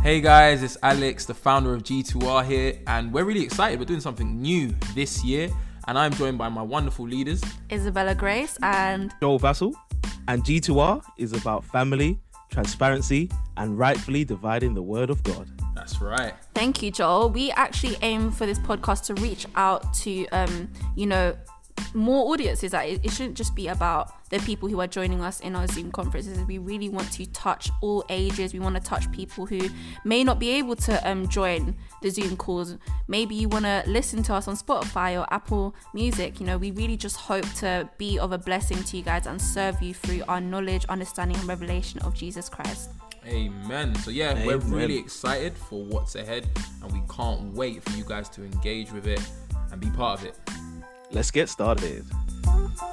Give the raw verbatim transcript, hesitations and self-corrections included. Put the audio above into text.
Hey guys, it's Alex, the founder of G two R here, and we're really excited. We're doing something new this year, and I'm joined by my wonderful leaders, Isabella Grace and Joel Vassell. And G two R is about family, transparency, and rightfully dividing the word of God. That's right. Thank you, Joel. We actually aim for this podcast to reach out to, um, you know, more audiences. That it, it shouldn't just be about the people who are joining us in our Zoom conferences. We really want to touch all ages. We want to touch people who may not be able to um, join the Zoom calls. Maybe you want to listen to us on Spotify or Apple Music. You know, we really just hope to be of a blessing to you guys and serve you through our knowledge, understanding, and revelation of Jesus Christ. Amen. So yeah, Amen. we're really excited for what's ahead, and we can't wait for you guys to engage with it and be part of it. Let's get started.